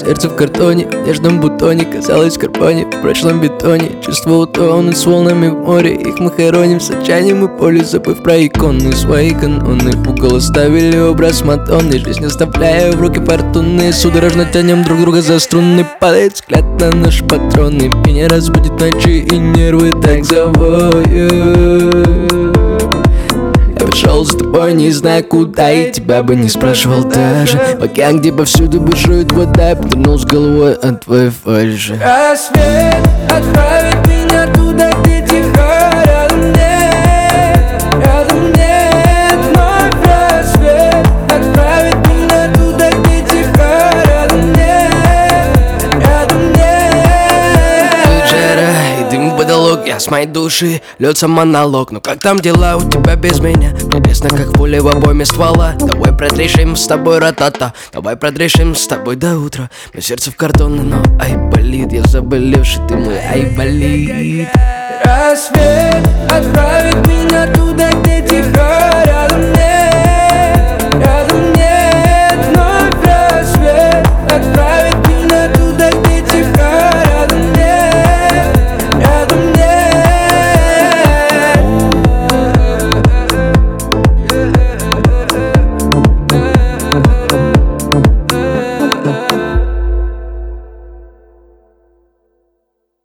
сердце в картоне, в нежном бутоне, казалось в карбоне, в прочном бетоне. Чувства утонут с волнами в море, их мы хороним с отчаянием и поле, забыв про иконы, свои каноны. В угол оставили образ Мадонны, жизнь оставляя в руки фортуны. Судорожно тянем друг друга за струны, падает взгляд на наши патроны. Меня разбудит ночи и нервы так завоют. Я пошел за тобой, не знаю куда, и тебя бы не спрашивал даже. В океан, где повсюду бушует вода, я повернулся головой от твоей фальши. Рассвет отправит меня туда, где тихо, рядом нет вновь. Рассвет отправит меня туда, где тихо, рядом нет. Жара и дым в потолок, я с моей души льется монолог. Ну как там дела у тебя без меня? Небесно, как пуля в обойме ствола. Давай продрешим с тобой ратата, давай продрешим с тобой до утра. Мое сердце в картоне, но ай болит, я заболевший, ты мой ай болит. Рассвет отправит меня туда, где тихо,